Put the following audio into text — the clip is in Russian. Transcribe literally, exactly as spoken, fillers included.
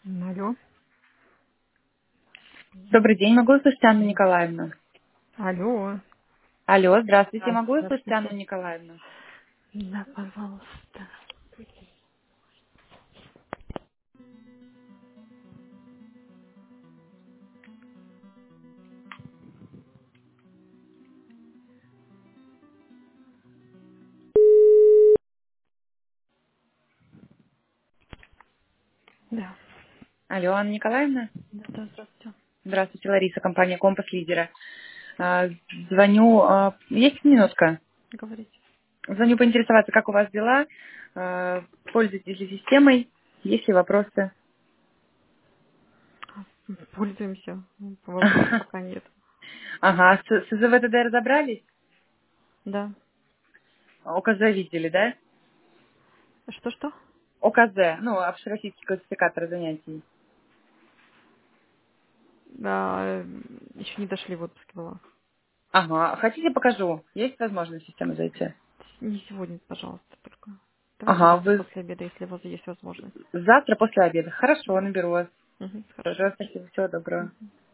Алло. Добрый день, могу услышать Анну Николаевну? Алло. Алло, здравствуйте, Да, могу услышать Анну здравствуйте. Николаевну? Да, пожалуйста. Да. Алло, Анна Николаевна? Да, да, здравствуйте. Здравствуйте, Лариса, компания Компас Лидера. А, Звоню, а, есть минутка? Говорите. Звоню поинтересоваться, как у вас дела, А, пользуетесь ли системой, есть ли вопросы? Пользуемся. Вопросов пока нет. Ага, с с ЗВТД разобрались? Да. ОКЗ видели, да? Что-что? ОКЗ, ну, общероссийский классификатор занятий. Да, еще не дошли в отпуске была. Ага, хотите покажу? Есть возможность в систему зайти? Не сегодня, пожалуйста, только. Давайте Ага, завтра вы после обеда, если у вас есть возможность. завтра после обеда. Хорошо, Да. наберу вас. Угу, хорошо. Пожалуйста, спасибо, всего доброго.